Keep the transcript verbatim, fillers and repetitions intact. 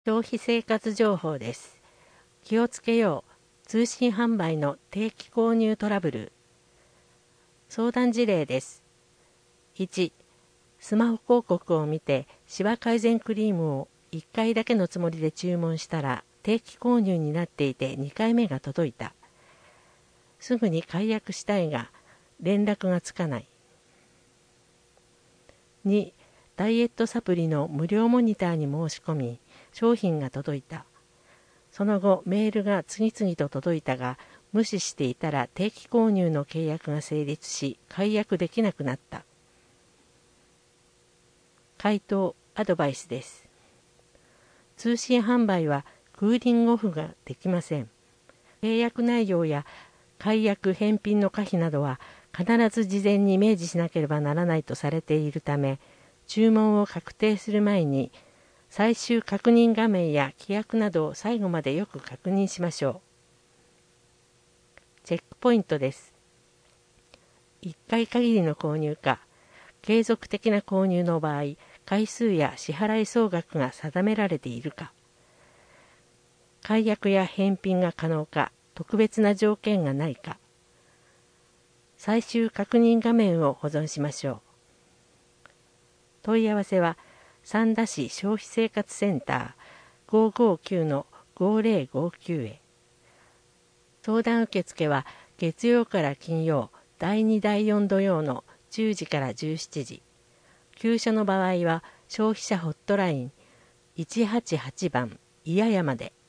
消費生活情報です。気をつけよう。通信販売の定期購入トラブル。相談事例です。いち、スマホ広告を見てシワ改善クリームをいっかいだけのつもりで注文したら定期購入になっていてにかいめが届いた。すぐに解約したいが連絡がつかない。に、ダイエットサプリの無料モニターに申し込み、商品が届いた。その後、メールが次々と届いたが、無視していたら定期購入の契約が成立し、解約できなくなった。回答、アドバイスです。通信販売はクーリングオフができません。契約内容や解約返品の可否などは必ず事前に明示しなければならないとされているため、注文を確定する前に最終確認画面や規約などを最後までよく確認しましょう。チェックポイントです。いっかい限りの購入か、継続的な購入の場合、回数や支払い総額が定められているか、解約や返品が可能か、特別な条件がないか、最終確認画面を保存しましょう。問い合わせは三田市消費生活センター ごーごーきゅうのごーぜろごーきゅう へ。相談受付は月曜から金曜、だいにだいよん土曜のじゅうじからじゅうしちじ。急所の場合は消費者ホットラインいちはちはちばんいややまで。